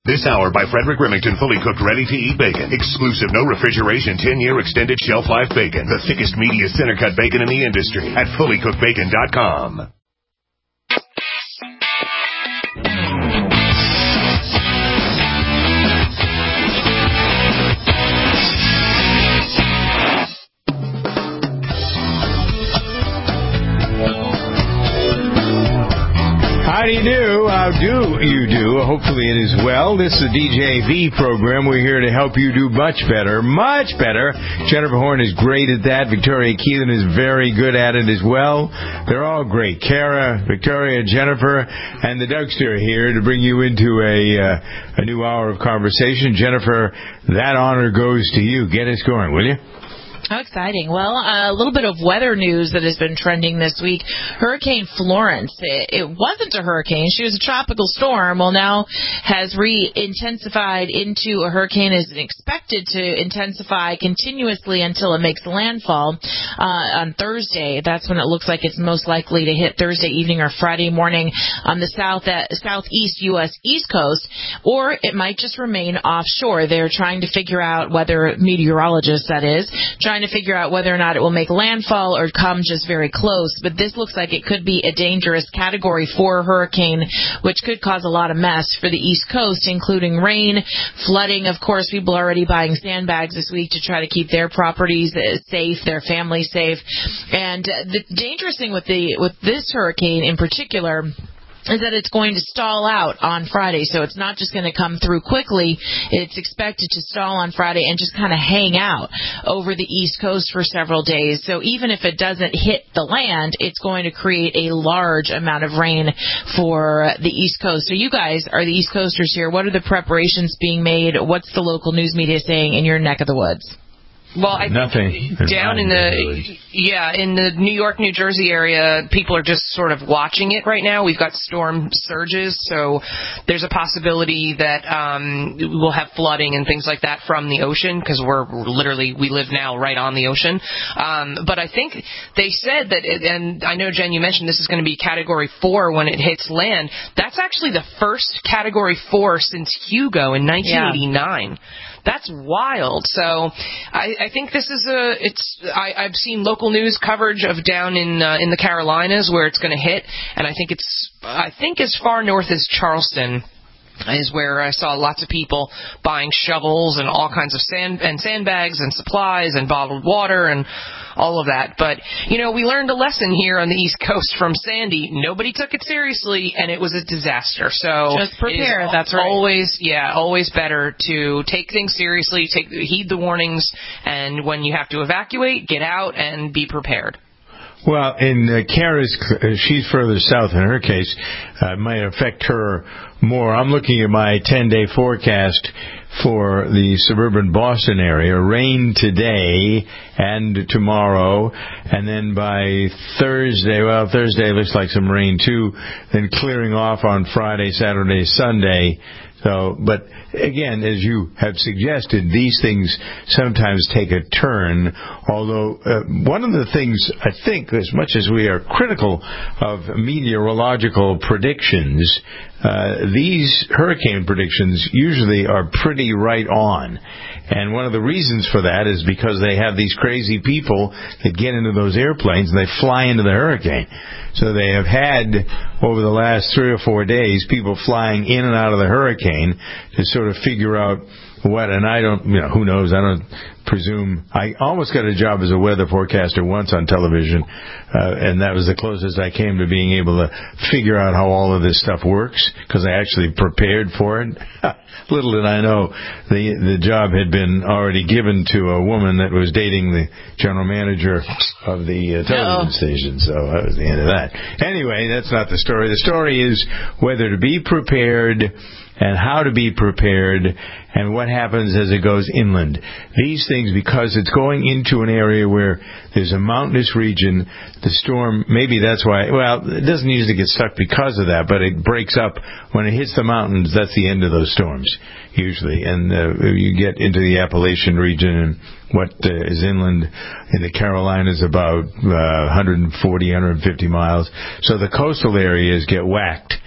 This hour by Frederick Remington, fully cooked, ready-to-eat bacon. Exclusive, no refrigeration, 10-year extended shelf life bacon. The thickest, meatiest, center-cut bacon in the industry at fullycookedbacon.com. How do you do? How do you do? Hopefully it is well. This is the DJV program. We're here to help you do much better. Much better. Jennifer Horn is great at that. Victoria Keelan is very good at it as well. They're all great. Kara, Victoria, Jennifer, and the Dougster here to bring you into a new hour of conversation. Jennifer, that honor goes to you. Get us going, will you? How exciting. Well, a little bit of weather news that has been trending this week. Hurricane Florence. It wasn't a hurricane. She was a tropical storm. Well, now has re-intensified into a hurricane, is expected to intensify continuously until it makes landfall on Thursday. That's when it looks like it's most likely to hit Thursday evening or Friday morning on the southeast U.S. East Coast, or it might just remain offshore. They're trying to figure out whether, meteorologists that is, trying to figure out whether or not it will make landfall or come just very close. But this looks like it could be a dangerous Category 4 hurricane, which could cause a lot of mess for the East Coast, including rain, flooding. Of course, people are already buying sandbags this week to try to keep their properties safe, their families safe. And the dangerous thing with this hurricane in particular is that it's going to stall out on Friday. So it's not just going to come through quickly. It's expected to stall on Friday and just kind of hang out over the East Coast for several days. So even if it doesn't hit the land, it's going to create a large amount of rain for the East Coast. So you guys are the East Coasters here. What are the preparations being made? What's the local news media saying in your neck of the woods? Well, I think down in the New York, New Jersey area, people are just sort of watching it right now. We've got storm surges, so there's a possibility that we'll have flooding and things like that from the ocean, because we live now right on the ocean. But I think they said that, and I know, Jen, you mentioned this is going to be Category 4 when it hits land. That's actually the first Category 4 since Hugo in 1989. Yeah. That's wild. So I think this is I've seen local news coverage of down in the Carolinas where it's going to hit, and I think as far north as Charleston is where I saw lots of people buying shovels and all kinds of sandbags and supplies and bottled water and all of that. But, we learned a lesson here on the East Coast from Sandy. Nobody took it seriously, and it was a disaster. So just prepare. That's right. Always better to take things seriously, heed the warnings, and when you have to evacuate, get out and be prepared. Well, in Kara's, she's further south in her case. It might affect her more. I'm looking at my 10-day forecast for the suburban Boston area. Rain today and tomorrow, and then by Thursday looks like some rain too, then clearing off on Friday, Saturday, Sunday. So, but again, as you have suggested, these things sometimes take a turn, although one of the things, I think, as much as we are critical of meteorological predictions, these hurricane predictions usually are pretty right on. And one of the reasons for that is because they have these crazy people that get into those airplanes and they fly into the hurricane. So they have had, over the last 3 or 4 days, people flying in and out of the hurricane to sort of figure out what, and I don't, who knows, I don't presume. I almost got a job as a weather forecaster once on television, and that was the closest I came to being able to figure out how all of this stuff works, because I actually prepared for it. Little did I know, the job had been already given to a woman that was dating the general manager of the television station, so that was the end of that. Anyway, that's not the story. The story is whether to be prepared and how to be prepared, and what happens as it goes inland. These things, because it's going into an area where there's a mountainous region, the storm, maybe that's why, well, it doesn't usually get stuck because of that, but it breaks up. When it hits the mountains, that's the end of those storms, usually. And you get into the Appalachian region, and what is inland in the Carolinas about 140, 150 miles. So the coastal areas get whacked.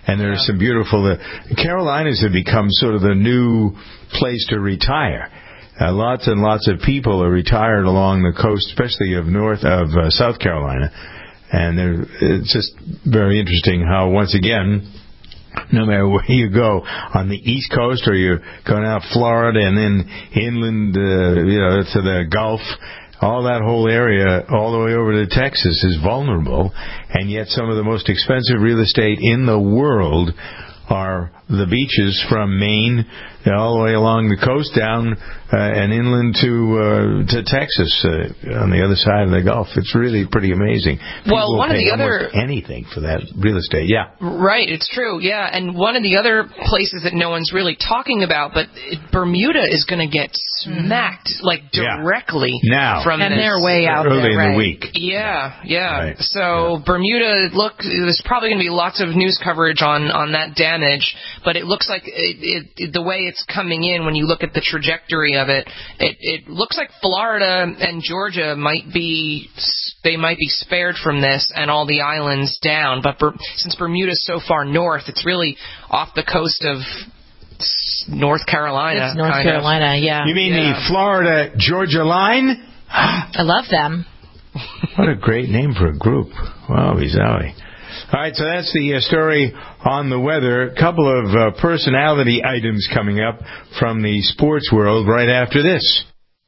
And there's some beautiful... The Carolinas have become sort of the new place to retire. Lots and lots of people are retired along the coast, especially of South Carolina. And it's just very interesting how, once again, no matter where you go, on the East Coast or you're going out Florida and then inland, to the Gulf, all that whole area, all the way over to Texas, is vulnerable. And yet some of the most expensive real estate in the world are the beaches from Maine all the way along the coast down and inland to Texas on the other side of the Gulf. It's really pretty amazing. People one of the other anything for that real estate. Yeah, right. It's true. Yeah, and one of the other places that no one's really talking about, but Bermuda is going to get smacked directly now from and this. they're way out early there, in the week. Yeah. Right. So Bermuda, there's probably going to be lots of news coverage on that damage, but it looks like the way it's coming in, when you look at the trajectory of it, it looks like Florida and Georgia might be spared from this and all the islands down. But since Bermuda's so far north, it's really off the coast of North Carolina. It's North Carolina, yeah. You mean the Florida-Georgia line? I love them. What a great name for a group. Wow, zowie. All right, so that's the story on the weather. A couple of personality items coming up from the sports world right after this.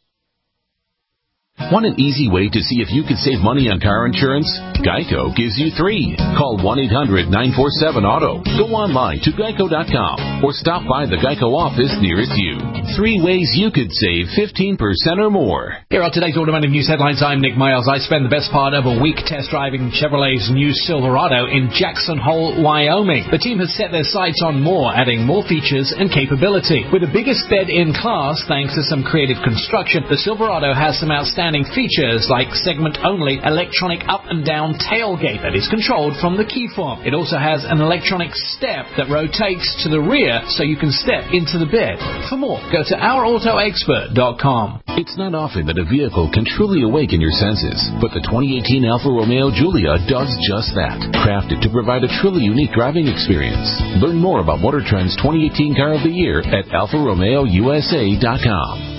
Want an easy way to see if you could save money on car insurance? Geico gives you 3. Call 1-800-947-AUTO. Go online to geico.com or stop by the Geico office nearest you. 3 ways you could save 15% or more. Here are today's automotive news headlines. I'm Nick Miles. I spent the best part of a week test driving Chevrolet's new Silverado in Jackson Hole, Wyoming. The team has set their sights on more, adding more features and capability. With the biggest bed in class, thanks to some creative construction, the Silverado has some outstanding features like segment-only electronic up and down tailgate that is controlled from the key fob. It also has an electronic step that rotates to the rear so you can step into the bed. For more, go to ourautoexpert.com. It's not often that a vehicle can truly awaken your senses, but the 2018 Alfa Romeo Giulia does just that. Crafted to provide a truly unique driving experience. Learn more about Motor Trend's 2018 Car of the Year at alfaromeousa.com.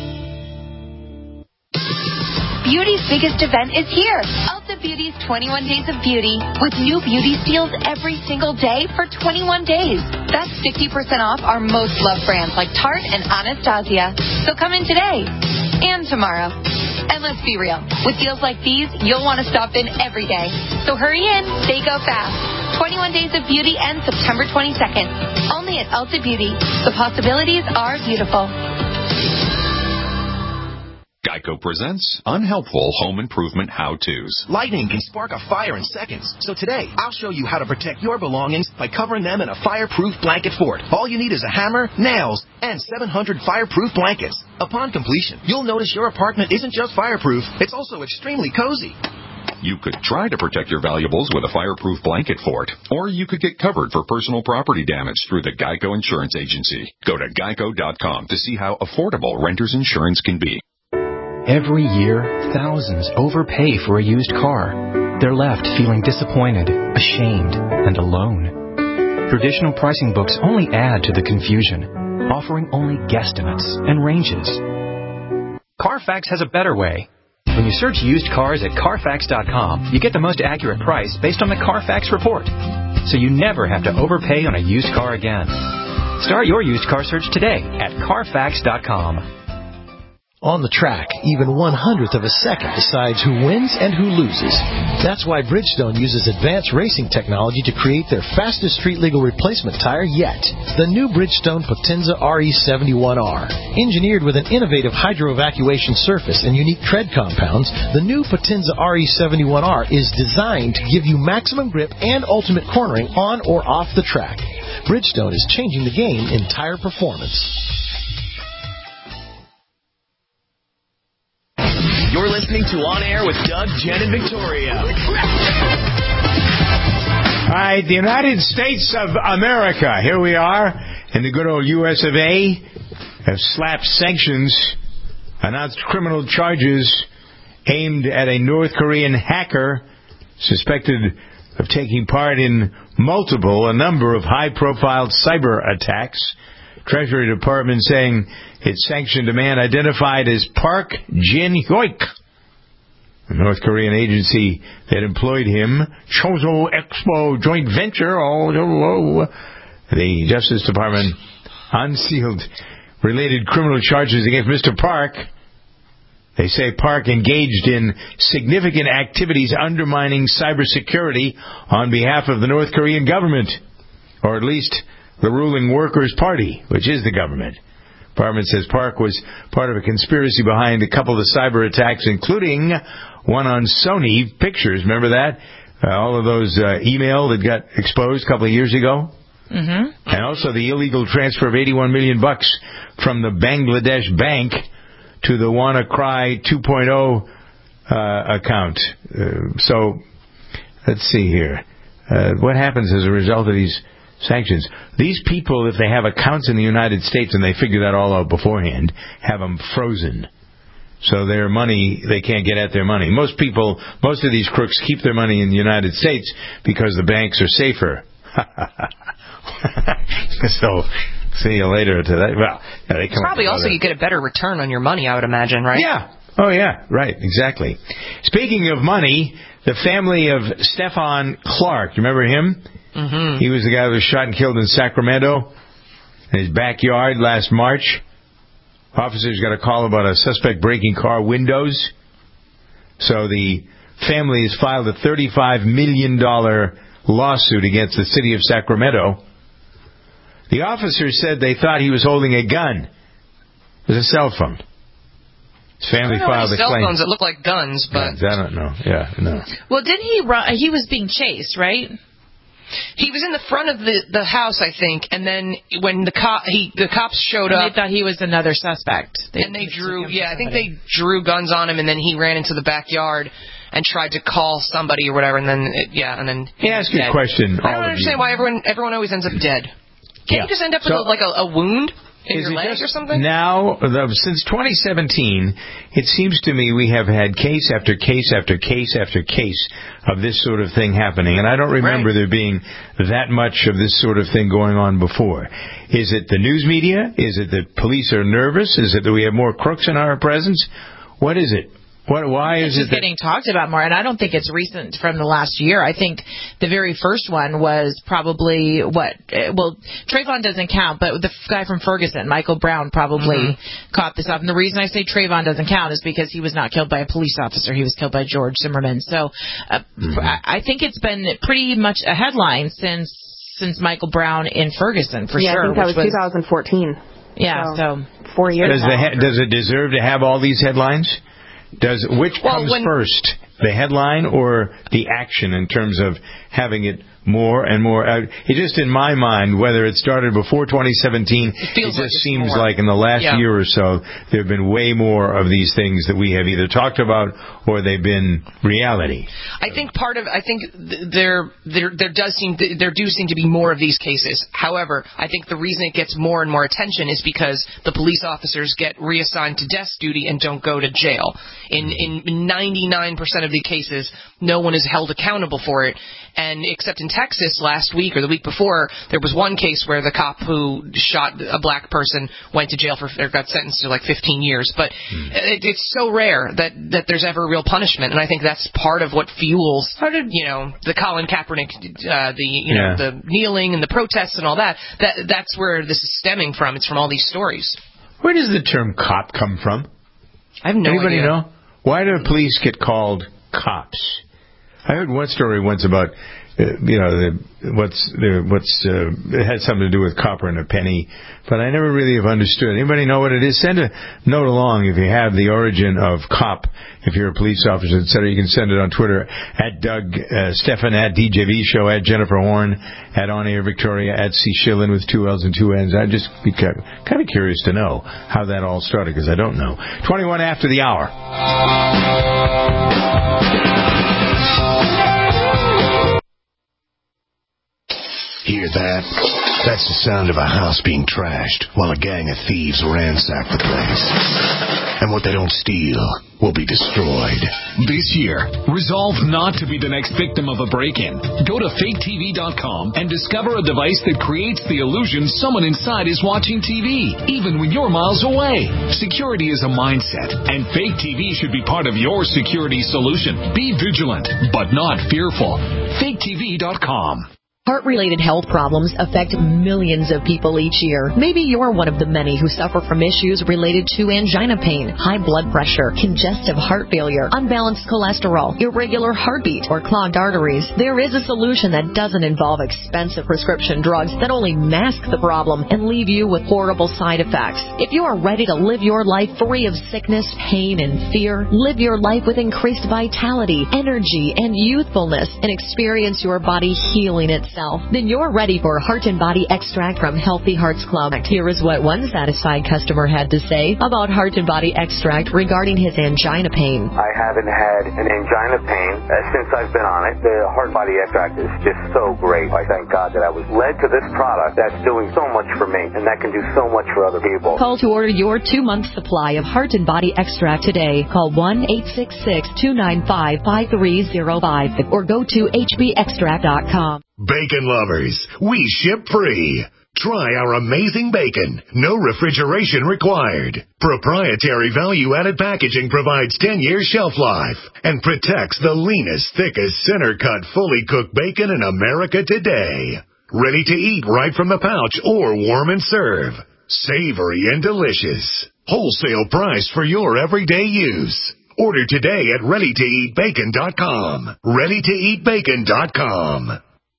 Beauty's biggest event is here. Ulta Beauty's 21 Days of Beauty, with new beauty steals every single day for 21 days. That's 50% off our most loved brands like Tarte and Anastasia. So come in today and tomorrow. And let's be real, with deals like these, you'll want to stop in every day. So hurry in, they go fast. 21 Days of Beauty ends September 22nd. Only at Ulta Beauty. The possibilities are beautiful. Geico presents Unhelpful Home Improvement How-Tos. Lightning can spark a fire in seconds. So today, I'll show you how to protect your belongings by covering them in a fireproof blanket fort. All you need is a hammer, nails, and 700 fireproof blankets. Upon completion, you'll notice your apartment isn't just fireproof, it's also extremely cozy. You could try to protect your valuables with a fireproof blanket fort, or you could get covered for personal property damage through the Geico Insurance Agency. Go to geico.com to see how affordable renter's insurance can be. Every year, thousands overpay for a used car. They're left feeling disappointed, ashamed, and alone. Traditional pricing books only add to the confusion, offering only guesstimates and ranges. Carfax has a better way. When you search used cars at Carfax.com, you get the most accurate price based on the Carfax report. So you never have to overpay on a used car again. Start your used car search today at Carfax.com. On the track, even 1/100th of a second decides who wins and who loses. That's why Bridgestone uses advanced racing technology to create their fastest street-legal replacement tire yet. The new Bridgestone Potenza RE71R. Engineered with an innovative hydro-evacuation surface and unique tread compounds, the new Potenza RE71R is designed to give you maximum grip and ultimate cornering on or off the track. Bridgestone is changing the game in tire performance. You're listening to On Air with Doug, Jen, and Victoria. All right, the United States of America. Here we are in the good old U.S. of A. Have slapped sanctions, announced criminal charges aimed at a North Korean hacker suspected of taking part in a number of high-profile cyber attacks. Treasury Department saying its sanctioned a man identified as Park Jin-hyuk, the North Korean agency that employed him. Chozo Expo joint venture. The Justice Department unsealed related criminal charges against Mr. Park. They say Park engaged in significant activities undermining cybersecurity on behalf of the North Korean government, or at least the ruling Workers' Party, which is the government. Department says Park was part of a conspiracy behind a couple of the cyber attacks, including one on Sony Pictures. Remember that? All of those email that got exposed a couple of years ago? Mm-hmm. And also the illegal transfer of $81 million from the Bangladesh bank to the WannaCry 2.0 account. So, let's see here. What happens as a result of these sanctions? These people, if they have accounts in the United States, and they figure that all out beforehand, have them frozen. So their money, they can't get at their money. Most of these crooks keep their money in the United States because the banks are safer. So, see you later to that. Well, yeah, they come probably also you get a better return on your money, I would imagine, right? Yeah. Oh, yeah. Right. Exactly. Speaking of money, the family of Stefan Clark, you remember him? Mm-hmm. He was the guy who was shot and killed in Sacramento in his backyard last March. Officers got a call about a suspect breaking car windows. So the family has filed a $35 million lawsuit against the city of Sacramento. The officers said they thought he was holding a gun. It was a cell phone. His family filed a claim. Cell phones that look like guns, but I don't know. Yeah, no. Well, didn't he run? He was being chased, right? He was in the front of the house, I think, and then when the cops showed up, they thought he was another suspect. They drew guns on him, and then he ran into the backyard and tried to call somebody or whatever, and then he asked you a question. I don't understand why everyone always ends up dead. Can't you just end up with a wound in your leg or something? Now, since 2017, it seems to me we have had case after case after case after case of this sort of thing happening. And I don't remember there being that much of this sort of thing going on before. Is it the news media? Is it that police are nervous? Is it that we have more crooks in our presence? What is it? Why is it getting talked about more? And I don't think it's recent from the last year. I think the very first one was probably Trayvon doesn't count, but the guy from Ferguson, Michael Brown, probably caught this up. And the reason I say Trayvon doesn't count is because he was not killed by a police officer. He was killed by George Zimmerman. So I think it's been pretty much a headline since Michael Brown in Ferguson, for sure. I think that was 2014. Yeah, so 4 years Does it deserve to have all these headlines? Which comes first, the headline or the action in terms of having it more and more? It just, in my mind, whether it started before 2017, it just seems like in the last year or so, there have been way more of these things that we have either talked about or they've been reality. I think there do seem to be more of these cases. However, I think the reason it gets more and more attention is because the police officers get reassigned to desk duty and don't go to jail. In 99% of the cases, no one is held accountable for it. And except in Texas last week or the week before, there was one case where the cop who shot a black person went to jail or got sentenced to like 15 years. But it's so rare that there's ever real punishment, and I think that's part of what fuels the Colin Kaepernick, the kneeling and the protests and all that. That's where this is stemming from. It's from all these stories. Where does the term cop come from? I have no idea. Anybody know? Why do police get called cops? I heard one story once about, it had something to do with copper and a penny, but I never really have understood. Anybody know what it is? Send a note along if you have the origin of cop, if you're a police officer, etc. You can send it on Twitter, at Doug Stefan, at DJV Show, at Jennifer Horn, at On Air Victoria, at C. Schillen with 2 L's and 2 N's. I'd just be kind of curious to know how that all started, because I don't know. 21 after the hour. Hear that? That's the sound of a house being trashed while a gang of thieves ransack the place. and what they don't steal will be destroyed. This year, resolve not to be the next victim of a break-in. Go to faketv.com and discover a device that creates the illusion someone inside is watching TV, even when you're miles away. Security is a mindset, and Fake TV should be part of your security solution. Be vigilant, but not fearful. faketv.com. Heart-related health problems affect millions of people each year. Maybe you're one of the many who suffer from issues related to angina pain, high blood pressure, congestive heart failure, unbalanced cholesterol, irregular heartbeat, or clogged arteries. There is a solution that doesn't involve expensive prescription drugs that only mask the problem and leave you with horrible side effects. If you are ready to live your life free of sickness, pain, and fear, live your life with increased vitality, energy, and youthfulness, and experience your body healing itself, then you're ready for Heart and Body Extract from Healthy Hearts Club. Here is what one satisfied customer had to say about Heart and Body Extract regarding his angina pain. I haven't had an angina pain since I've been on it. The Heart Body Extract is just so great. I thank God that I was led to this product that's doing so much for me and that can do so much for other people. Call to order your 2-month supply of Heart and Body Extract today. Call 1-866-295-5305 or go to hbextract.com. Bacon lovers, we ship free. Try our amazing bacon. No refrigeration required. Proprietary value-added packaging provides 10-year shelf life and protects the leanest, thickest, center-cut, fully cooked bacon in America today. Ready to eat right from the pouch or warm and serve. Savory and delicious. Wholesale price for your everyday use. Order today at ReadyToEatBacon.com. ReadyToEatBacon.com.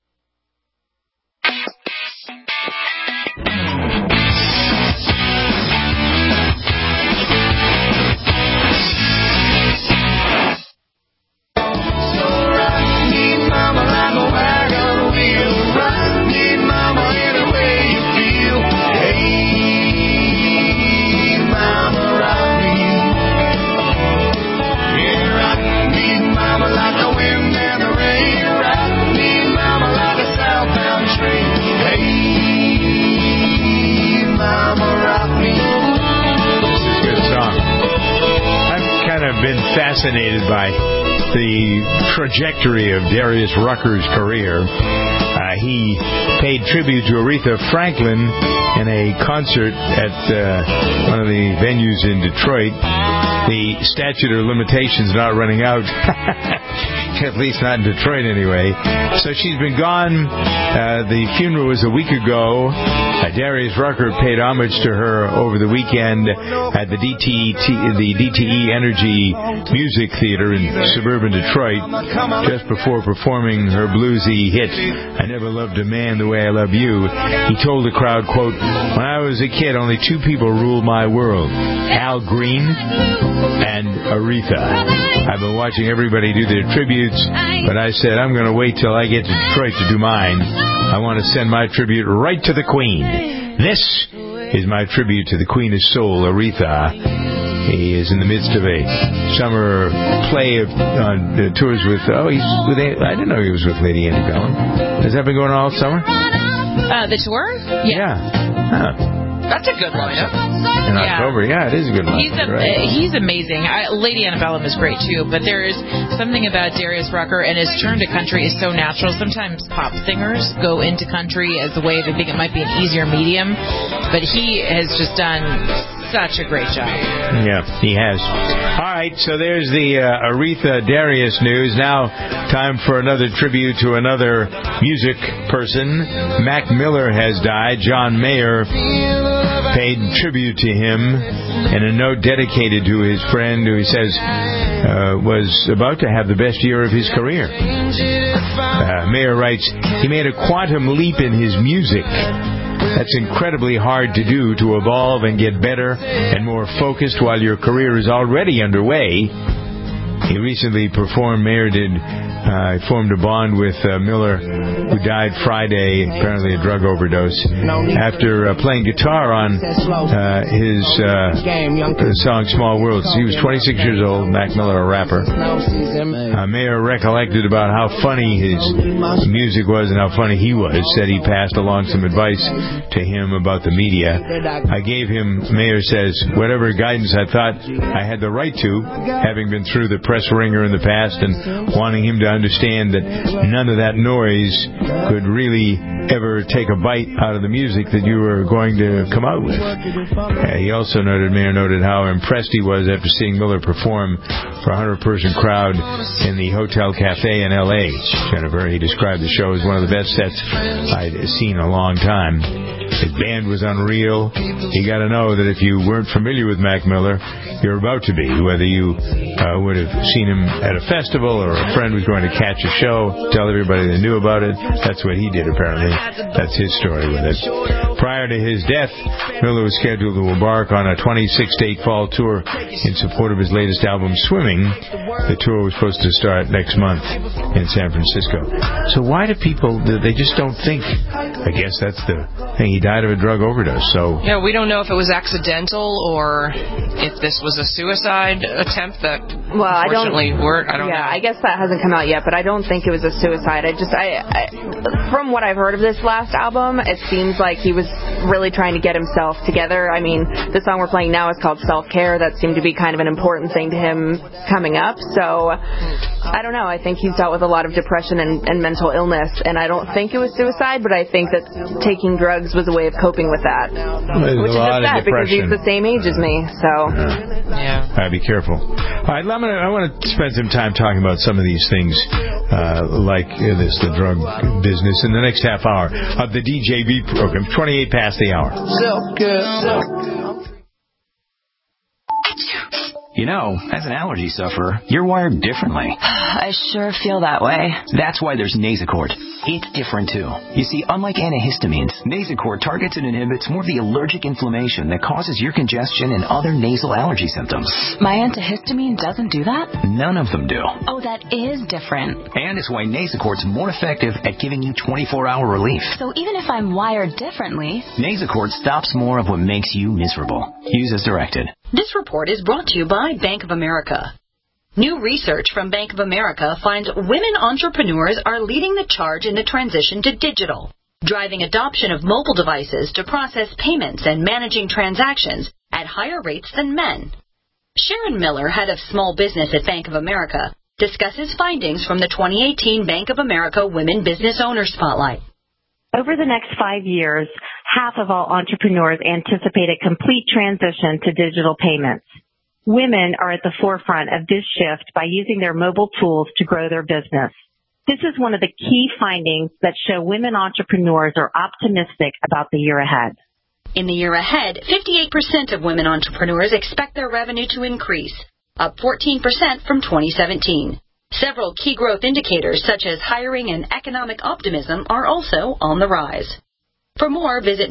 Been fascinated by the trajectory of Darius Rucker's career. He paid tribute to Aretha Franklin in a concert at one of the venues in Detroit. The statute of limitations not running out, at least not in Detroit anyway. So she's been gone. The funeral was a week ago. Darius Rucker paid homage to her over the weekend at the DTE Energy Music Theater in suburban Detroit, just before performing her bluesy hit, I Never Loved a Man the Way I Love You. He told the crowd, quote, "When I was a kid, only 2 people ruled my world, Al Green and Aretha. I've been watching everybody do their tributes, but I said, I'm going to wait till I get to Detroit to do mine. I want to send my tribute right to the Queen. This is my tribute to the Queen of Soul, Aretha." He is in the midst of a summer play on tours with, I didn't know he was with Lady Antebellum. Has that been going on all summer? The tour? Yeah. Huh. That's a good lineup. In October, yeah, it is a good lineup. He's amazing. Lady Antebellum is great, too, but there is something about Darius Rucker, and his turn to country is so natural. Sometimes pop singers go into country as a way they think it might be an easier medium, but he has just done such a great job. Yeah, he has. All right, so there's the Aretha Darius news. Now, time for another tribute to another music person. Mac Miller has died. John Mayer paid tribute to him in a note dedicated to his friend who he says was about to have the best year of his career. Mayer writes, "He made a quantum leap in his music. That's incredibly hard to do, to evolve and get better and more focused while your career is already underway. He recently performed, Mayer did, formed a bond with Miller, who died Friday, apparently a drug overdose, after playing guitar on his song Small Worlds. He was 26 years old, Mac Miller, a rapper. Mayer recollected about how funny his music was and how funny he was, said he passed along some advice to him about the media. I gave him, Mayer says, whatever guidance I thought I had the right to, having been through the press ringer in the past and wanting him to understand that none of that noise could really ever take a bite out of the music that you were going to come out with. He also noted, Mayer noted how impressed he was after seeing Miller perform for a 100-person crowd in the Hotel Cafe in L.A. Jennifer, he described the show as one of the best sets I'd seen in a long time. His band was unreal. You got to know that if you weren't familiar with Mac Miller, you're about to be, whether you would have seen him at a festival or a friend was going to catch a show, tell everybody they knew about it. That's what he did, apparently. That's his story with it. Prior to his death, Miller was scheduled to embark on a 26-state fall tour in support of his latest album, Swimming. The tour was supposed to start next month in San Francisco. So why do people, they just don't think, I guess that's the thing, he died of a drug overdose. So yeah, we don't know if it was accidental or if this was a suicide attempt that unfortunately worked. I don't know. I guess that hasn't come out yet, but I don't think it was a suicide. From what I've heard of this last album, it seems like he was really trying to get himself together. I mean, the song we're playing now is called Self-Care. That seemed to be kind of an important thing to him coming up. So I don't know. I think he's dealt with a lot of depression and mental illness, and I don't think it was suicide, but I think that taking drugs was a way of coping with that. Which is just sad because he's the same age as me. So yeah. Be careful. All right, I want to spend some time talking about some of these things, like the drug business, in the next half hour of the DJB program. 28 past the hour. You know, as an allergy sufferer, you're wired differently. I sure feel that way. That's why there's Nasacort. It's different, too. You see, unlike antihistamines, Nasacort targets and inhibits more of the allergic inflammation that causes your congestion and other nasal allergy symptoms. My antihistamine doesn't do that? None of them do. Oh, that is different. And it's why Nasacort's more effective at giving you 24-hour relief. So even if I'm wired differently, Nasacort stops more of what makes you miserable. Use as directed. This report is brought to you by Bank of America. New research from Bank of America finds women entrepreneurs are leading the charge in the transition to digital, driving adoption of mobile devices to process payments and managing transactions at higher rates than men. Sharon Miller, head of small business at Bank of America, discusses findings from the 2018 Bank of America Women Business Owner Spotlight. Over the next 5 years, half of all entrepreneurs anticipate a complete transition to digital payments. Women are at the forefront of this shift by using their mobile tools to grow their business. This is one of the key findings that show women entrepreneurs are optimistic about the year ahead. In the year ahead, 58% of women entrepreneurs expect their revenue to increase, up 14% from 2017. Several key growth indicators such as hiring and economic optimism are also on the rise. For more, visit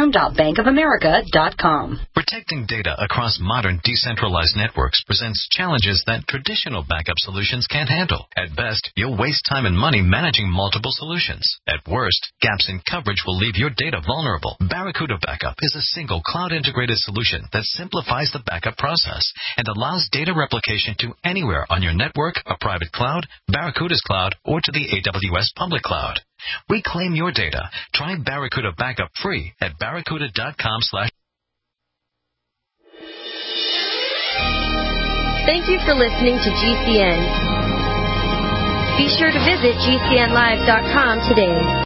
newsroom.bankofamerica.com. Protecting data across modern decentralized networks presents challenges that traditional backup solutions can't handle. At best, you'll waste time and money managing multiple solutions. At worst, gaps in coverage will leave your data vulnerable. Barracuda Backup is a single cloud-integrated solution that simplifies the backup process and allows data replication to anywhere on your network, a private cloud, Barracuda's cloud, or to the AWS public cloud. Reclaim your data. Try Barracuda Backup free at barracuda.com/. Thank you for listening to GCN. Be sure to visit GCNlive.com today.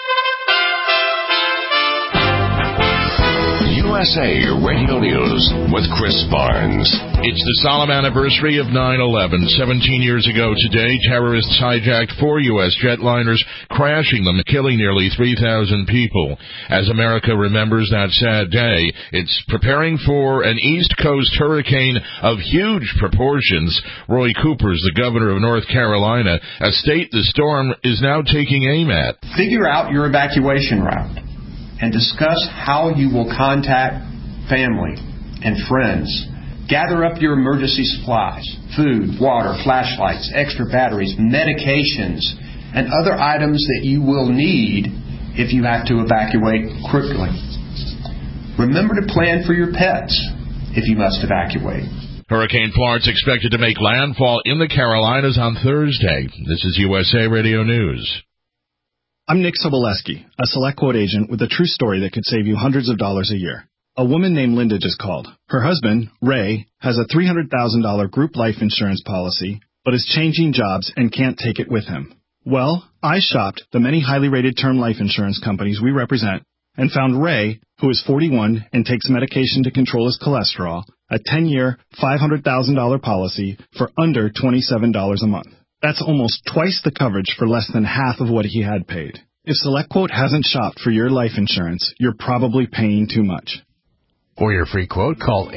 USA Radio News with Chris Barnes. It's the solemn anniversary of 9/11. 17 years ago today, terrorists hijacked 4 U.S. jetliners, crashing them, killing nearly 3,000 people. As America remembers that sad day, it's preparing for an East Coast hurricane of huge proportions. Roy Cooper is the governor of North Carolina, a state the storm is now taking aim at. Figure out your evacuation route and discuss how you will contact family and friends Gather up your emergency supplies, food, water, flashlights, extra batteries, medications, and other items that you will need if you have to evacuate quickly. Remember to plan for your pets if you must evacuate. Hurricane Florence expected to make landfall in the Carolinas on Thursday. This is USA Radio News. I'm Nick Soboleski, a SelectQuote agent with a true story that could save you hundreds of dollars a year. A woman named Linda just called. Her husband, Ray, has a $300,000 group life insurance policy, but is changing jobs and can't take it with him. Well, I shopped the many highly rated term life insurance companies we represent and found Ray, who is 41 and takes medication to control his cholesterol, a 10-year, $500,000 policy for under $27 a month. That's almost twice the coverage for less than half of what he had paid. If SelectQuote hasn't shopped for your life insurance, you're probably paying too much. For your free quote, call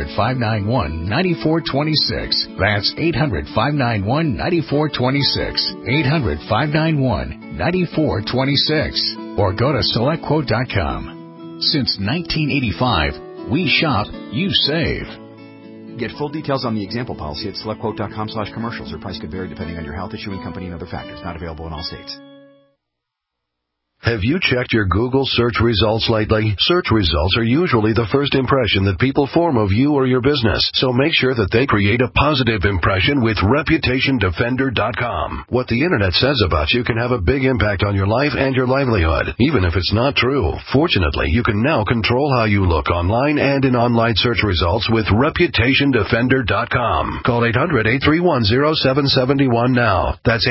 800-591-9426. That's 800-591-9426. 800-591-9426. Or go to SelectQuote.com. Since 1985, we shop, you save. Get full details on the example policy at SelectQuote.com/commercials. Or price could vary depending on your health, issuing company, and other factors. Not available in all states. Have you checked your Google search results lately? Search results are usually the first impression that people form of you or your business, so make sure that they create a positive impression with ReputationDefender.com. What the Internet says about you can have a big impact on your life and your livelihood, even if it's not true. Fortunately, you can now control how you look online and in online search results with ReputationDefender.com. Call 800-831-0771 now. That's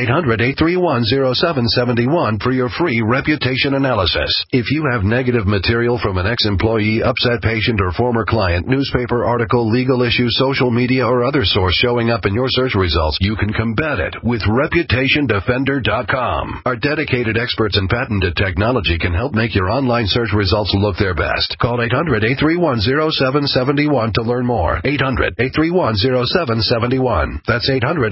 800-831-0771 for your free reputation analysis. If you have negative material from an ex-employee, upset patient, or former client, newspaper article, legal issue, social media, or other source showing up in your search results, you can combat it with ReputationDefender.com. Our dedicated experts and patented technology can help make your online search results look their best. Call 800-831-0771 to learn more. 800-831-0771. That's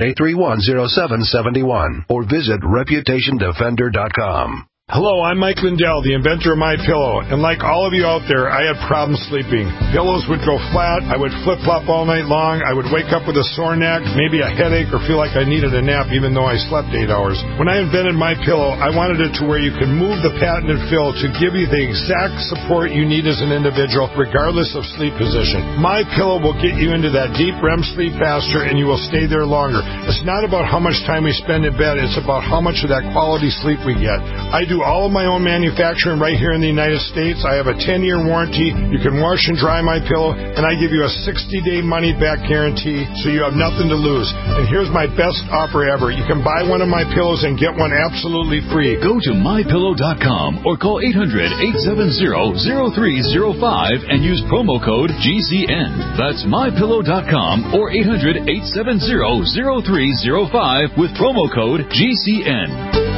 800-831-0771. Or visit ReputationDefender.com. Hello, I'm Mike Lindell, the inventor of MyPillow, and like all of you out there, I had problems sleeping. Pillows would go flat, I would flip-flop all night long, I would wake up with a sore neck, maybe a headache, or feel like I needed a nap even though I slept 8 hours. When I invented MyPillow, I wanted it to where you can move the patented fill to give you the exact support you need as an individual, regardless of sleep position. MyPillow will get you into that deep REM sleep faster, and you will stay there longer. It's not about how much time we spend in bed, it's about how much of that quality sleep we get. I do all of my own manufacturing right here in the United States. I have a 10-year warranty. You can wash and dry MyPillow, and I give you a 60-day money-back guarantee, so you have nothing to lose. And here's my best offer ever. You can buy one of my pillows and get one absolutely free. Go to MyPillow.com or call 800-870-0305 and use promo code GCN. That's MyPillow.com or 800-870-0305 with promo code GCN.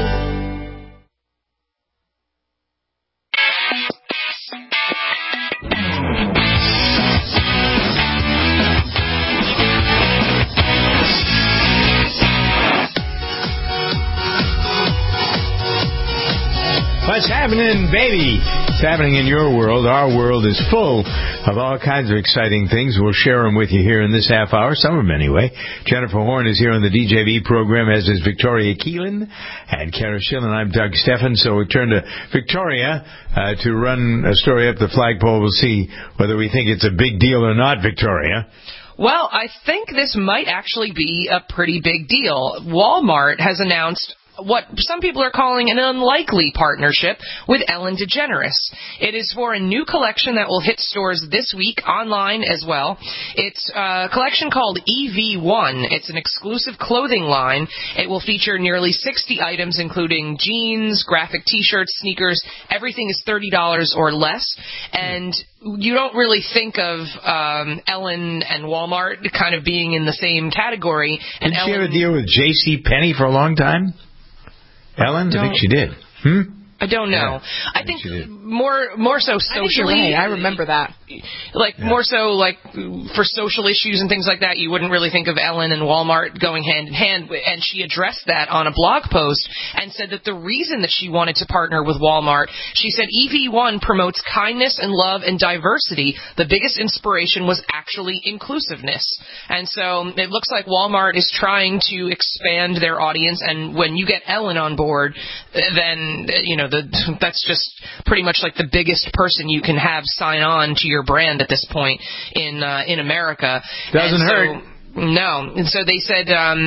What's happening, baby? It's happening in your world. Our world is full of all kinds of exciting things. We'll share them with you here in this half hour, some of them anyway. Jennifer Horn is here on the DJV program, as is Victoria Keelan and Kara Schillen. I'm Doug Steffen. So we turn to Victoria to run a story up the flagpole. We'll see whether we think it's a big deal or not, Victoria. Well, I think this might actually be a pretty big deal. Walmart has announced what some people are calling an unlikely partnership with Ellen DeGeneres. It is for a new collection that will hit stores this week, online as well. It's a collection called EV1. It's an exclusive clothing line. It will feature nearly 60 items, including jeans, graphic T-shirts, sneakers. Everything is $30 or less. And you don't really think of Ellen and Walmart kind of being in the same category. Did she have a deal with J.C. Penney for a long time? Ellen? I think she did. I don't know. I think more so socially. I remember that. More so for social issues and things like that, you wouldn't really think of Ellen and Walmart going hand in hand. And she addressed that on a blog post and said that the reason that she wanted to partner with Walmart, she said EV1 promotes kindness and love and diversity. The biggest inspiration was actually inclusiveness. And so it looks like Walmart is trying to expand their audience. And when you get Ellen on board, then, that's just pretty much like the biggest person you can have sign on to your brand at this point in America. Doesn't hurt. No. And so they said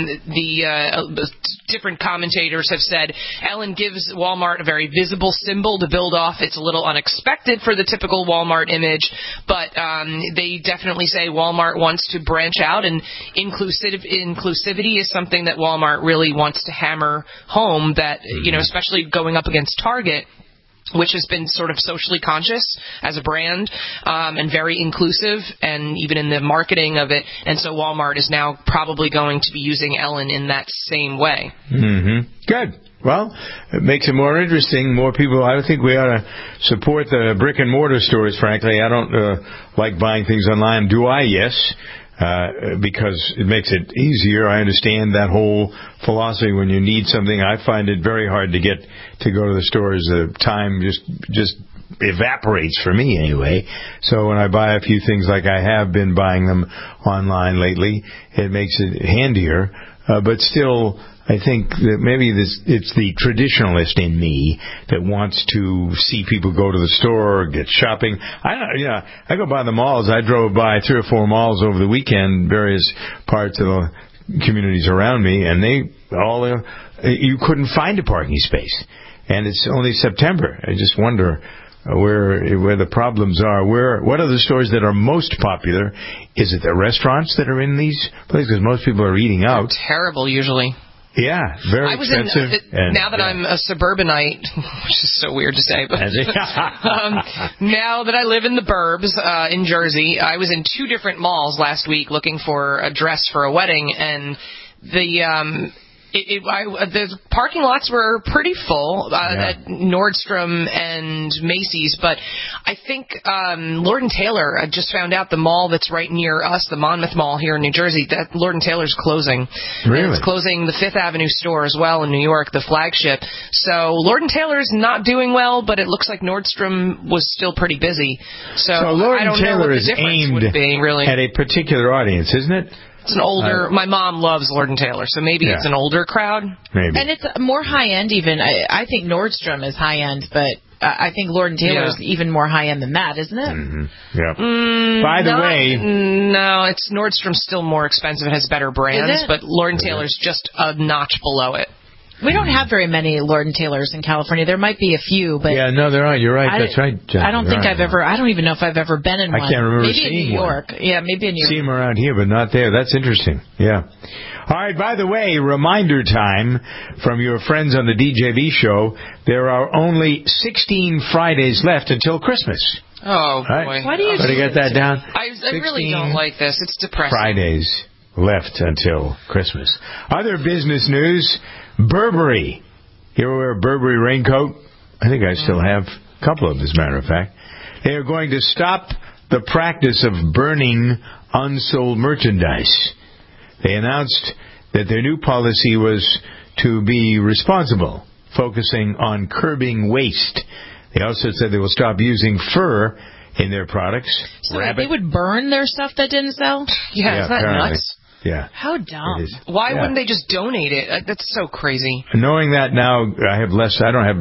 the different commentators have said Ellen gives Walmart a very visible symbol to build off. It's a little unexpected for the typical Walmart image, but they definitely say Walmart wants to branch out, and inclusivity is something that Walmart really wants to hammer home, that, especially going up against Target, which has been sort of socially conscious as a brand, and very inclusive, and even in the marketing of it. And so Walmart is now probably going to be using Ellen in that same way. Mm-hmm. Good. Well, it makes it more interesting. More people, I think we ought to support the brick and mortar stores, frankly. I don't like buying things online. Do I? Yes. Because it makes it easier. I understand that whole philosophy. When you need something, I find it very hard to get to go to the stores. The time just evaporates for me anyway. So when I buy a few things, like I have been buying them online lately, it makes it handier. But still, I think that maybe it's the traditionalist in me that wants to see people go to the store or get shopping. I go by the malls. I drove by 3 or 4 malls over the weekend, various parts of the communities around me, and you couldn't find a parking space. And it's only September. I just wonder where the problems are. What are the stores that are most popular? Is it the restaurants that are in these places? Because most people are eating out. They're terrible usually. Yeah, very expensive. Now that I'm a suburbanite, which is so weird to say, but now that I live in the burbs in Jersey, I was in 2 different malls last week looking for a dress for a wedding, and the parking lots were pretty full at Nordstrom and Macy's, but I think Lord & Taylor, I just found out the mall that's right near us, the Monmouth Mall here in New Jersey, that Lord & Taylor's closing. Really? And it's closing the Fifth Avenue store as well in New York, the flagship. So Lord & Taylor's not doing well, but it looks like Nordstrom was still pretty busy. So Lord I don't & Taylor know what the is difference aimed would be, really. at a particular audience, isn't it? It's an older. My mom loves Lord & Taylor, so maybe it's an older crowd. Maybe. And it's more high end. Even I think Nordstrom is high end, but I think Lord & Taylor is even more high end than that, isn't it? Mm-hmm. Yeah. By the way, no, it's Nordstrom's still more expensive. It has better brands, but Lord & Taylor's just a notch below it. We don't have very many Lord & Taylors in California. There might be a few, but no, there aren't. You're right. That's right, Jen. I don't think I've ever. I don't even know if I've ever been in one. I can't remember maybe seeing in New York. one. Yeah, maybe in New York. See them around here, but not there. That's interesting. Yeah. All right. By the way, reminder time from your friends on the DJB show. There are only 16 Fridays left until Christmas. Oh boy! Right? Why do you get that down? I really don't like this. It's depressing. Fridays left until Christmas. Other business news: Burberry. You ever wear a Burberry raincoat? I think I still have a couple of them, as a matter of fact. They are going to stop the practice of burning unsold merchandise. They announced that their new policy was to be responsible, focusing on curbing waste. They also said they will stop using fur in their products. So they would burn their stuff that didn't sell? Yeah, is that apparently. nuts? Yeah. How dumb. Why wouldn't they just donate it? That's so crazy. Knowing that now, I have less.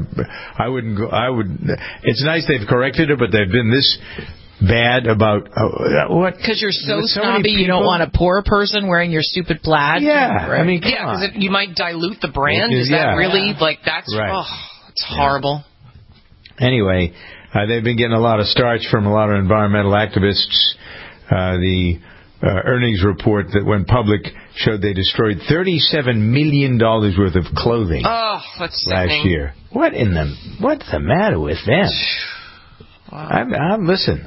I wouldn't go. It's nice they've corrected it, but they've been this bad about what? Because you're so snobby, you don't want a poor person wearing your stupid plaid. Yeah, I mean, because you might dilute the brand. Is that really that's right? Oh, it's horrible. Anyway, they've been getting a lot of starch from a lot of environmental activists. The earnings report that went public showed they destroyed $37 million worth of clothing last year. What's the matter with them? Wow. Listen,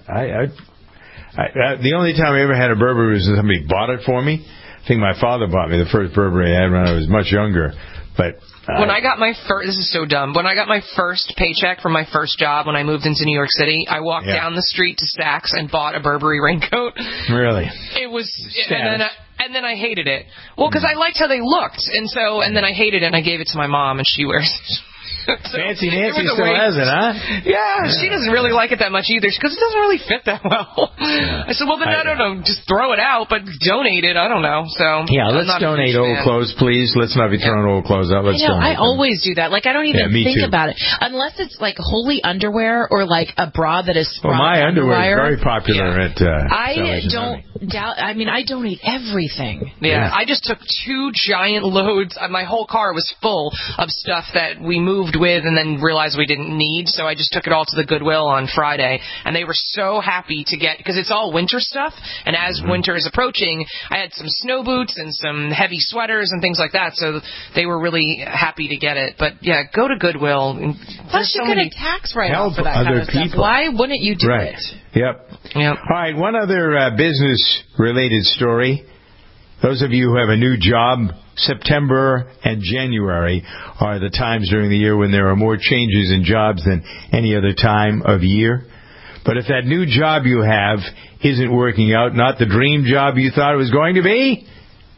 the only time I ever had a Burberry was when somebody bought it for me. I think my father bought me the first Burberry I had when I was much younger. But when I got my first, this is so dumb. When I got my first paycheck from my first job when I moved into New York City, I walked down the street to Saks and bought a Burberry raincoat. Really? It was, and then I hated it. Well, because I liked how they looked, and then I hated it, and I gave it to my mom, and she wears it. So Fancy Nancy still has it, huh? Yeah, she doesn't really like it that much either, because it doesn't really fit that well. I said, well, then I don't know, just throw it out, but donate it. I don't know. So let's donate old clothes, please. Let's not be throwing old clothes out. Let's donate. I always do that. Like, I don't even think about it unless it's like holy underwear or like a bra that is. Well, my underwear is very popular at. I don't doubt. I mean, I donate everything. Yeah, I just took 2 giant loads. My whole car was full of stuff that we moved with and then realized we didn't need, so I just took it all to the Goodwill on Friday, and they were so happy to get, because it's all winter stuff, and as winter is approaching, I had some snow boots and some heavy sweaters and things like that, so they were really happy to get it. But yeah, go to Goodwill. Plus you get a tax write-off for that kind of stuff. Why wouldn't you do it? Yep. All right, one other business-related story. Those of you who have a new job, September and January are the times during the year when there are more changes in jobs than any other time of year. But if that new job you have isn't working out, not the dream job you thought it was going to be,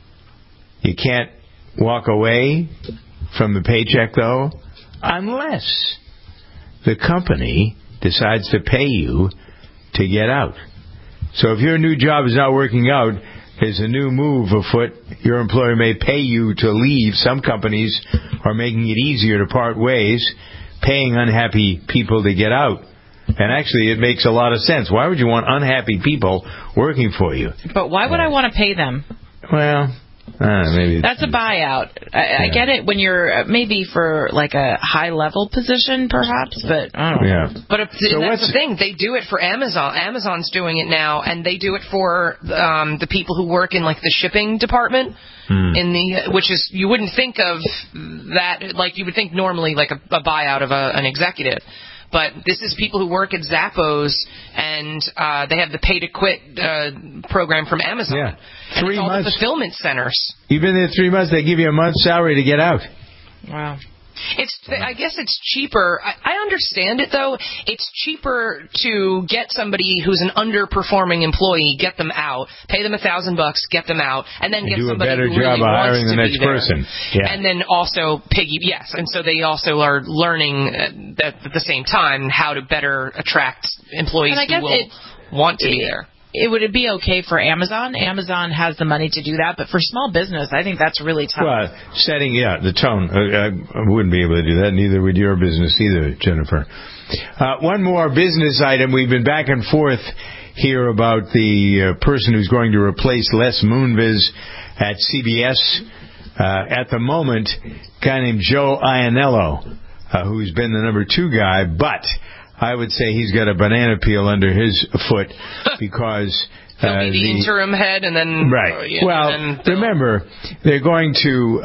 you can't walk away from the paycheck, though, unless the company decides to pay you to get out. So if your new job is not working out, there's a new move afoot. Your employer may pay you to leave. Some companies are making it easier to part ways, paying unhappy people to get out. And actually, it makes a lot of sense. Why would you want unhappy people working for you? But why would I want to pay them? Well, maybe that's a buyout. I get it when you're maybe for like a high level position, perhaps, but I don't know. But that's the thing. They do it for Amazon. Amazon's doing it now, and they do it for the people who work in like the shipping department. Which is, you wouldn't think of that, like you would think normally like a buyout of an executive. But this is people who work at Zappos, and they have the Pay to Quit program from Amazon. Yeah. And 3 months. All the fulfillment centers. You've been there 3 months, they give you a month's salary to get out. Wow. I guess it's cheaper. I understand it, though. It's cheaper to get somebody who's an underperforming employee, get them out, pay them $1,000, get them out, and then get somebody who really wants to be there. Person. Yeah. And then also and so they also are learning at the same time how to better attract employees who will want to be there. It would be okay for Amazon. Amazon has the money to do that, but for small business, I think that's really tough. Well, setting the tone. I wouldn't be able to do that. Neither would your business either, Jennifer. One more business item. We've been back and forth here about the person who's going to replace Les Moonves at CBS. At the moment, a guy named Joe Iannello, who's been the number 2 guy, but I would say he's got a banana peel under his foot because he'll be the interim head, and then remember they're going to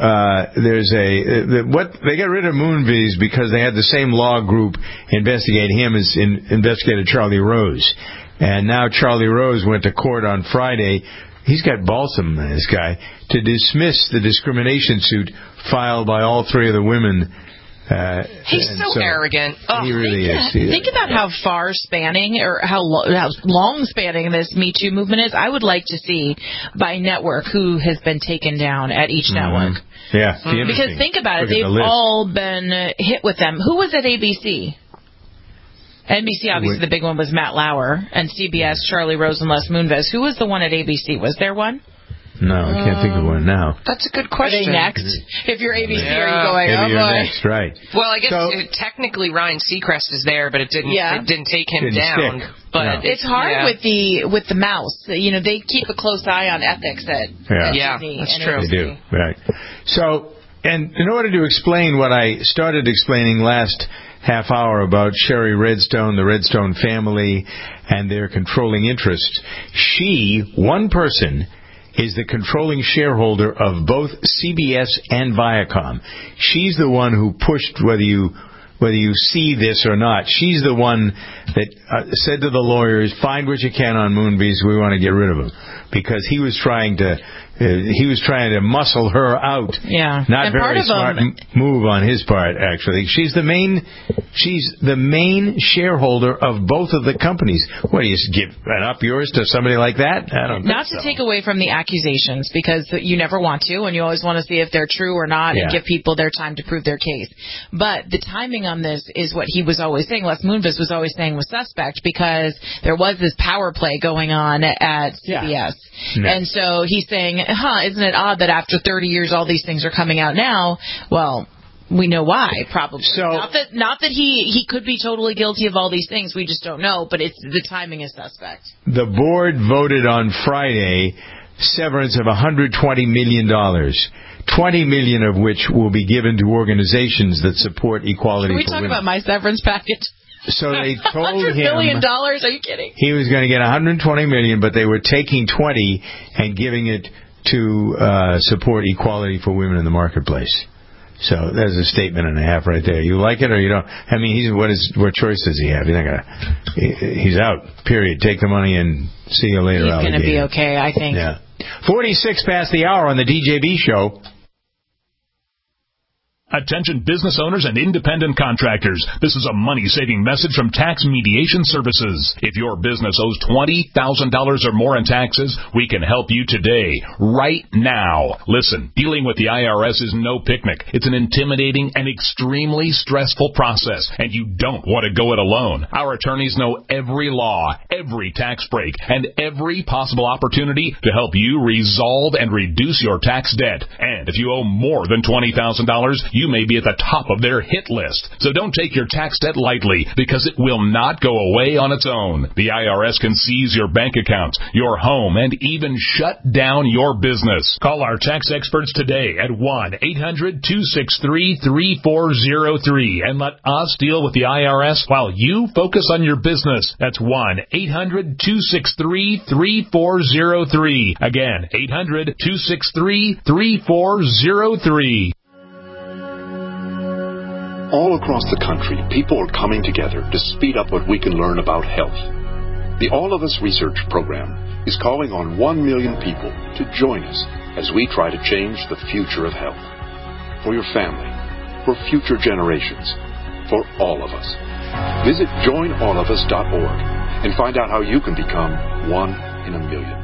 they got rid of Moonves because they had the same law group investigate him as investigated Charlie Rose, and now Charlie Rose went to court on Friday. He's got balsam, this guy, to dismiss the discrimination suit filed by all 3 of the women. He's so arrogant. He really is. Think about how far spanning or how long spanning this Me Too movement is. I would like to see by network who has been taken down at each network. Yeah. Because think about it. They've all been hit with them. Who was at ABC? NBC, obviously, the big one was Matt Lauer. And CBS, Charlie Rose and Les Moonves. Who was the one at ABC? Was there one? No, I can't think of one now. That's a good question. Are they next? If you're ABC, are you going, maybe you're next, right. Well, I guess technically Ryan Seacrest is there, but it didn't take him down. Stick. But it's hard with the mouse. You know, they keep a close eye on ethics at Disney. That's true. They do, right. So, and in order to explain what I started explaining last half hour about Sherry Redstone, the Redstone family, and their controlling interests, one person, is the controlling shareholder of both CBS and Viacom. She's the one who pushed, whether you see this or not, she's the one that said to the lawyers, find what you can on Moonves, we want to get rid of him. Because he was trying to he was trying to muscle her out. Yeah. Not And very smart move on his part, actually. She's the main shareholder of both of the companies. What, do you give up yours to somebody like that? I don't Not think to take away from the accusations, because you never want to, and you always want to see if they're true or not and give people their time to prove their case. But the timing on this is what he was always saying, Les Moonves was always saying was suspect, because there was this power play going on at CBS. Yeah. And so he's saying, isn't it odd that after 30 years all these things are coming out now? Well, we know why, probably. So, not that he could be totally guilty of all these things, we just don't know, but the timing is suspect. The board voted on Friday severance of $120 million. $20 million of which will be given to organizations that support equality for women. Can we talk about my severance package? So they told him $100 million? Are you kidding? He was going to get $120 million, but they were taking 20 and giving it to support equality for women in the marketplace. So there's a statement and a half right there. You like it or you don't? I mean, what choice does he have? He's out. Period. Take the money and see you later. He's going to be okay, I think. Yeah. 46 past the hour on the DJB show. Attention business owners and independent contractors. This is a money-saving message from Tax Mediation Services. If your business owes $20,000 or more in taxes, we can help you today, right now. Listen, dealing with the IRS is no picnic. It's an intimidating and extremely stressful process, and you don't want to go it alone. Our attorneys know every law, every tax break, and every possible opportunity to help you resolve and reduce your tax debt. And if you owe more than $20,000, you may be at the top of their hit list. So don't take your tax debt lightly, because it will not go away on its own. The IRS can seize your bank accounts, your home, and even shut down your business. Call our tax experts today at 1-800-263-3403 and let us deal with the IRS while you focus on your business. That's 1-800-263-3403. Again, 800-263-3403. All across the country, people are coming together to speed up what we can learn about health. The All of Us Research Program is calling on 1 million people to join us as we try to change the future of health. For your family, for future generations, for all of us. Visit joinallofus.org and find out how you can become 1 in a million.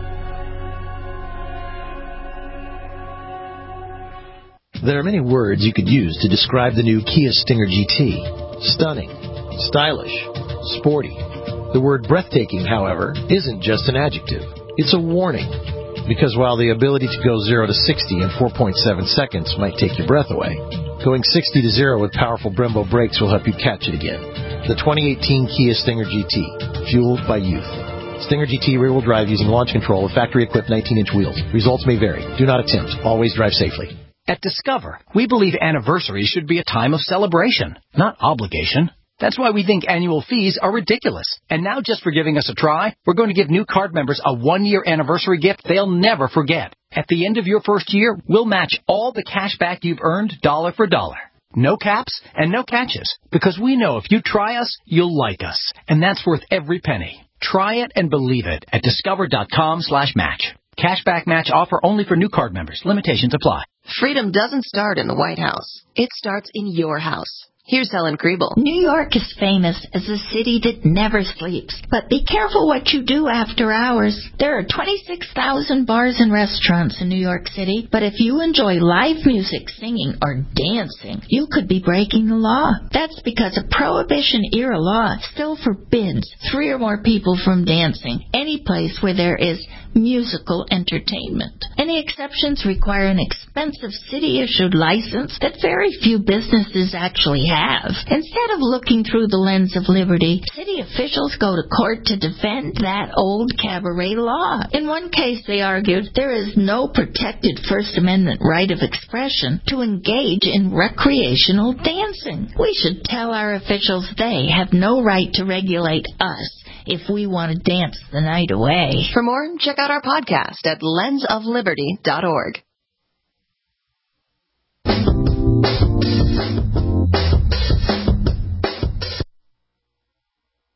There are many words you could use to describe the new Kia Stinger GT. Stunning, stylish, sporty. The word breathtaking, however, isn't just an adjective. It's a warning. Because while the ability to go 0 to 60 in 4.7 seconds might take your breath away, going 60 to 0 with powerful Brembo brakes will help you catch it again. The 2018 Kia Stinger GT, fueled by youth. Stinger GT rear-wheel drive using launch control with factory-equipped 19-inch wheels. Results may vary. Do not attempt. Always drive safely. At Discover, we believe anniversaries should be a time of celebration, not obligation. That's why we think annual fees are ridiculous. And now, just for giving us a try, we're going to give new card members a 1-year anniversary gift they'll never forget. At the end of your first year, we'll match all the cash back you've earned dollar for dollar. No caps and no catches, because we know if you try us, you'll like us. And that's worth every penny. Try it and believe it at discover.com/match. Cashback match offer only for new card members. Limitations apply. Freedom doesn't start in the White House. It starts in your house. Here's Helen Kriebel. New York is famous as a city that never sleeps. But be careful what you do after hours. There are 26,000 bars and restaurants in New York City. But if you enjoy live music, singing, or dancing, you could be breaking the law. That's because a Prohibition-era law still forbids 3 or more people from dancing any place where there is musical entertainment. Any exceptions require an expensive city-issued license that very few businesses actually have. Instead of looking through the lens of liberty, city officials go to court to defend that old cabaret law. In one case, they argued there is no protected First Amendment right of expression to engage in recreational dancing. We should tell our officials they have no right to regulate us if we want to dance the night away. For more, check out our podcast at lensofliberty.org.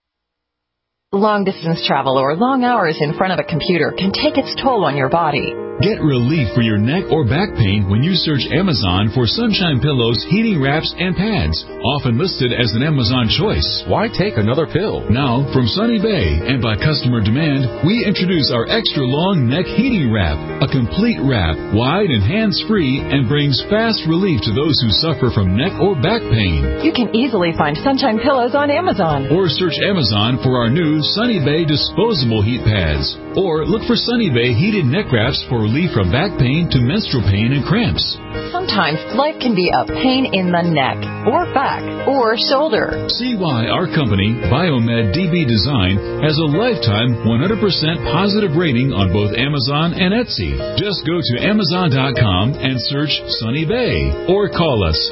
Long-distance travel or long hours in front of a computer can take its toll on your body. Get relief for your neck or back pain when you search Amazon for Sunshine Pillows, heating wraps, and pads, often listed as an Amazon choice. Why take another pill? Now, from Sunny Bay and by customer demand, we introduce our extra long neck heating wrap, a complete wrap, wide and hands-free, and brings fast relief to those who suffer from neck or back pain. You can easily find Sunshine Pillows on Amazon. Or search Amazon for our new Sunny Bay disposable heat pads. Or look for Sunny Bay heated neck wraps for relief from back pain to menstrual pain and cramps. Sometimes life can be a pain in the neck, or back, or shoulder. See why our company, Biomed DB Design, has a lifetime 100% positive rating on both Amazon and Etsy. Just go to Amazon.com and search Sunny Bay, or call us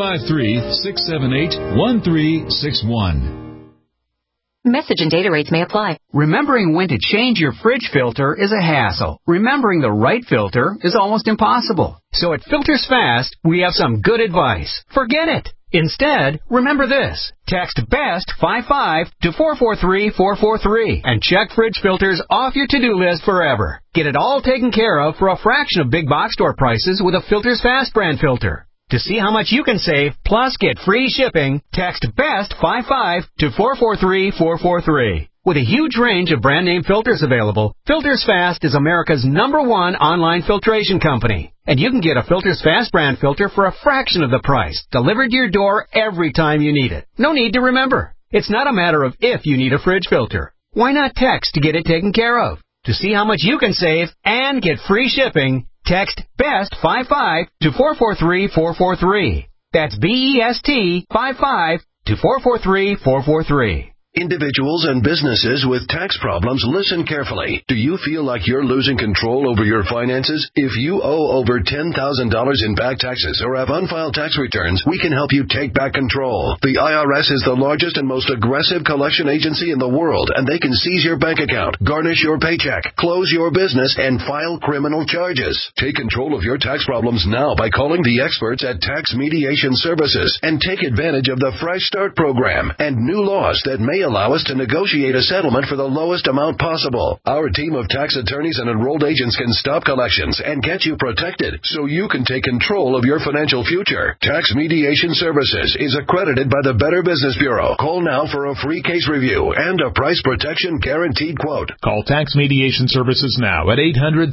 253-678-1361. Message and data rates may apply. Remembering when to change your fridge filter is a hassle. Remembering the right filter is almost impossible. So at Filters Fast, we have some good advice. Forget it. Instead, remember this. Text BEST 55 to 443-443 and check fridge filters off your to-do list forever. Get it all taken care of for a fraction of big box store prices with a Filters Fast brand filter. To see how much you can save, plus get free shipping, text BEST 55 to 443-443. With a huge range of brand name filters available, Filters Fast is America's #1 online filtration company. And you can get a Filters Fast brand filter for a fraction of the price, delivered to your door every time you need it. No need to remember. It's not a matter of if you need a fridge filter. Why not text to get it taken care of? To see how much you can save and get free shipping, text BEST 55 to 443-443. That's BEST 55 to 443-443. Individuals and businesses with tax problems, listen carefully. Do you feel like you're losing control over your finances? If you owe over $10,000 in back taxes or have unfiled tax returns, we can help you take back control. The IRS is the largest and most aggressive collection agency in the world, and they can seize your bank account, garnish your paycheck, close your business, and file criminal charges. Take control of your tax problems now by calling the experts at Tax Mediation Services and take advantage of the Fresh Start program and new laws that may allow us to negotiate a settlement for the lowest amount possible. Our team of tax attorneys and enrolled agents can stop collections and get you protected so you can take control of your financial future. Tax Mediation Services is accredited by the Better Business Bureau. Call now for a free case review and a price protection guaranteed quote. Call Tax Mediation Services now at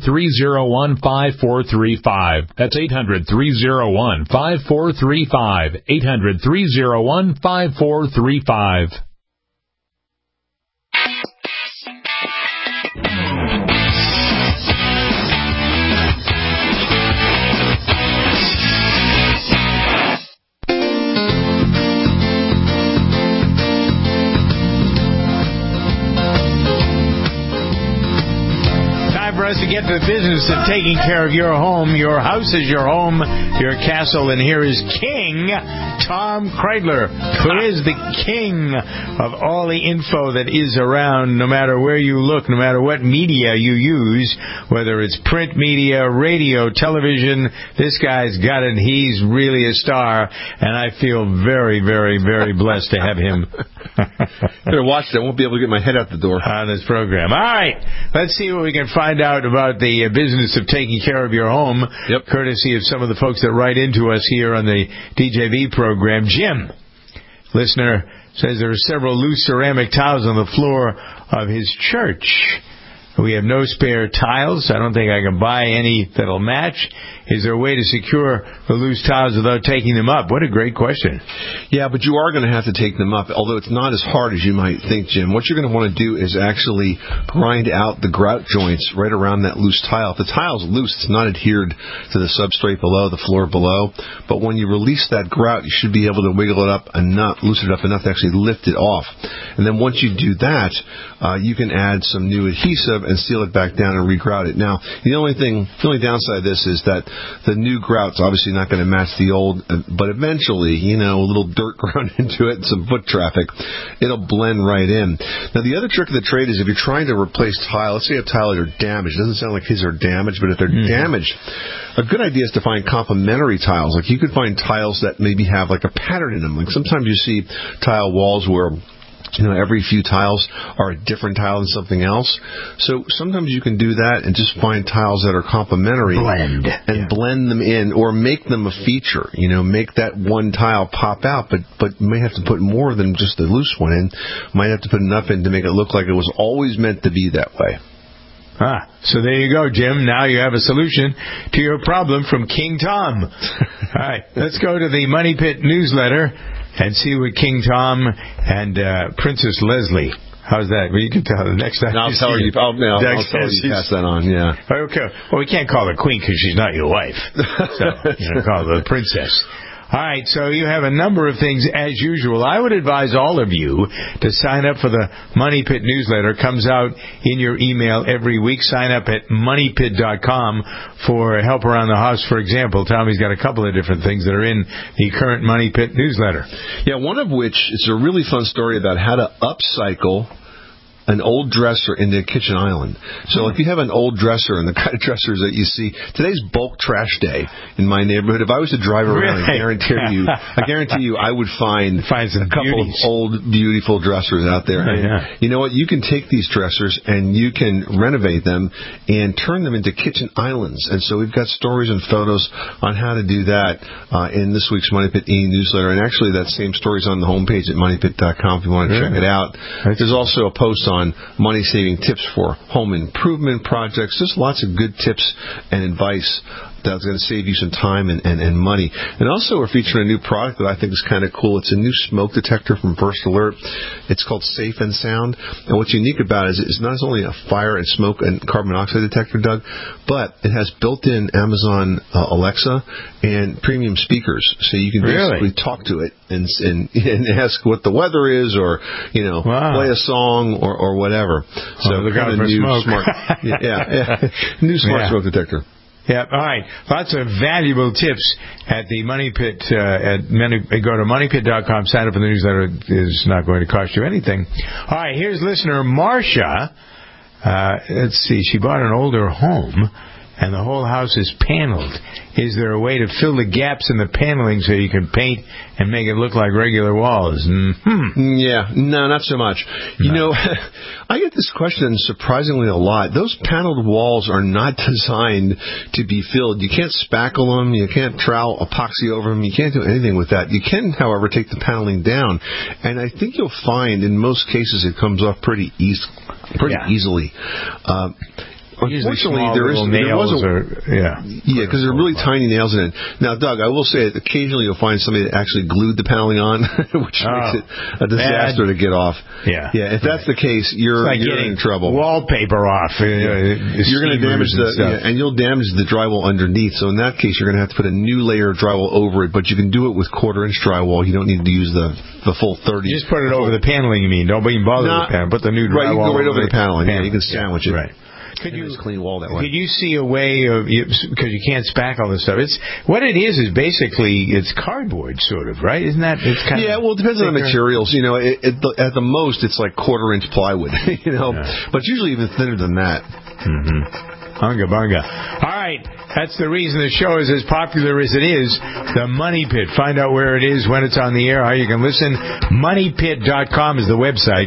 800-301-5435. That's 800-301-5435. 800-301-5435. For us to get to the business of taking care of your home. Your house is your home, your castle, and here is King Tom Kreidler, who is the king of all the info that is around, no matter where you look, no matter what media you use, whether it's print media, radio, television. This guy's got it. He's really a star, and I feel very, very, very blessed to have him. Better watch that. I won't be able to get my head out the door on this program. All right, let's see what we can find out about the business of taking care of your home, courtesy of some of the folks that write into us here on the DJV program. Jim, listener, says there are several loose ceramic tiles on the floor of his church. We have no spare tiles. I don't think I can buy any that'll match. Is there a way to secure the loose tiles without taking them up? What a great question. Yeah, but you are going to have to take them up, although it's not as hard as you might think, Jim. What you're going to want to do is actually grind out the grout joints right around that loose tile. If the tile's loose, it's not adhered to the substrate below, the floor below. But when you release that grout, you should be able to wiggle it up enough, loosen it up enough to actually lift it off. And then once you do that, you can add some new adhesive and seal it back down and regrout it. Now, the only downside of this is that the new grout's obviously not going to match the old, but eventually, a little dirt grown into it and some foot traffic, it'll blend right in. Now, the other trick of the trade is if you're trying to replace tile, let's say you have tile that are damaged. It doesn't sound like his are damaged, but if they're damaged, a good idea is to find complementary tiles. Like you could find tiles that maybe have like a pattern in them. Like sometimes you see tile walls where every few tiles are a different tile than something else. So sometimes you can do that and just find tiles that are complementary. Blend them in, or make them a feature. Make that one tile pop out, but you may have to put more than just the loose one in. Might have to put enough in to make it look like it was always meant to be that way. So there you go, Jim. Now you have a solution to your problem from King Tom. All right, let's go to the Money Pit newsletter and see what King Tom and Princess Leslie. How's that? Well, you can tell the next time. I'll tell you. I'll tell you. Pass that on. Yeah. Okay. Well, we can't call her queen because she's not your wife. So call her the princess. All right, so you have a number of things as usual. I would advise all of you to sign up for the Money Pit newsletter. It comes out in your email every week. Sign up at moneypit.com for help around the house. For example, Tommy's got a couple of different things that are in the current Money Pit newsletter. Yeah, one of which is a really fun story about how to upcycle an old dresser into a kitchen island. So if you have an old dresser, and the kind of dressers that you see, today's bulk trash day in my neighborhood. If I was to drive around, I guarantee you I would find a couple of old, beautiful dressers out there. And you know what? You can take these dressers and you can renovate them and turn them into kitchen islands. And so we've got stories and photos on how to do that in this week's Money Pit e-newsletter. And actually, that same story is on the homepage at moneypit.com if you want to check it out. There's also a post on money-saving tips for home improvement projects. There's lots of good tips and advice that's going to save you some time and money. And also we're featuring a new product that I think is kind of cool. It's a new smoke detector from First Alert. It's called Safe and Sound. And what's unique about it is it's not only a fire and smoke and carbon monoxide detector, Doug, but it has built-in Amazon Alexa and premium speakers. So you can basically talk to it and ask what the weather is, or play a song or whatever. So look out for new smoke. Smart, new smart smoke detector. Yeah, all right. Lots of valuable tips at the Money Pit. Go to moneypit.com, sign up for the newsletter. It is not going to cost you anything. All right, here's listener Marcia. Let's see. She bought an older home, and the whole house is paneled. Is there a way to fill the gaps in the paneling so you can paint and make it look like regular walls? Yeah, no, not so much. No. I get this question surprisingly a lot. Those paneled walls are not designed to be filled. You can't spackle them. You can't trowel epoxy over them. You can't do anything with that. You can, however, take the paneling down, and I think you'll find in most cases it comes off pretty easily. Unfortunately, because there are really tiny nails in it. Now, Doug, I will say that occasionally you'll find somebody that actually glued the paneling on, which makes it a disaster to get off. If that's the case, you're in trouble. Wallpaper off. You're going to damage and you'll damage the drywall underneath. So in that case, you're going to have to put a new layer of drywall over it. But you can do it with 1/4-inch drywall. You don't need to use the full 30. You just put it over the paneling. You mean? Don't even bother with the paneling. Put the new drywall. Right, you can go right over the paneling. Yeah, you can sandwich it. Right. Could you clean wall that way? Could you see a way of, because you can't spackle this stuff? It's what it is basically it's cardboard, sort of, right? Isn't that? It's kind of well, it depends on the materials. At the most, it's like 1/4-inch plywood. But it's usually even thinner than that. Bunga bunga. All right, that's the reason the show is as popular as it is. The Money Pit. Find out where it is, when it's on the air, how you can listen. MoneyPit.com is the website.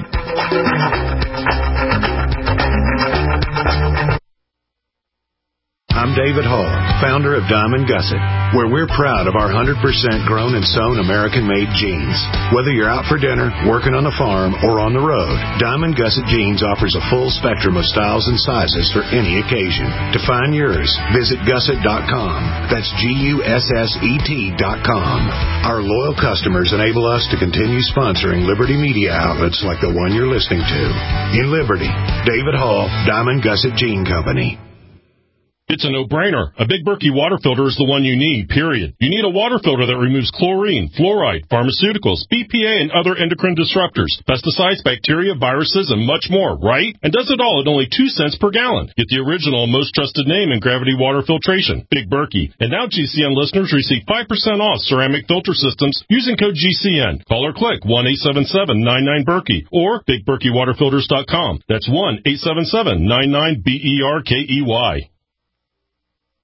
I'm David Hall, founder of Diamond Gusset, where we're proud of our 100% grown and sewn American-made jeans. Whether you're out for dinner, working on a farm, or on the road, Diamond Gusset Jeans offers a full spectrum of styles and sizes for any occasion. To find yours, visit Gusset.com. That's GUSSET.com. Our loyal customers enable us to continue sponsoring Liberty media outlets like the one you're listening to. In Liberty, David Hall, Diamond Gusset Jean Company. It's a no-brainer. A Big Berkey water filter is the one you need, period. You need a water filter that removes chlorine, fluoride, pharmaceuticals, BPA, and other endocrine disruptors, pesticides, bacteria, viruses, and much more, right? And does it all at only 2 cents per gallon. Get the original, most trusted name in gravity water filtration, Big Berkey. And now GCN listeners receive 5% off ceramic filter systems using code GCN. Call or click 1-877-99-BERKEY or BigBerkeyWaterFilters.com. That's 1-877-99-BERKEY.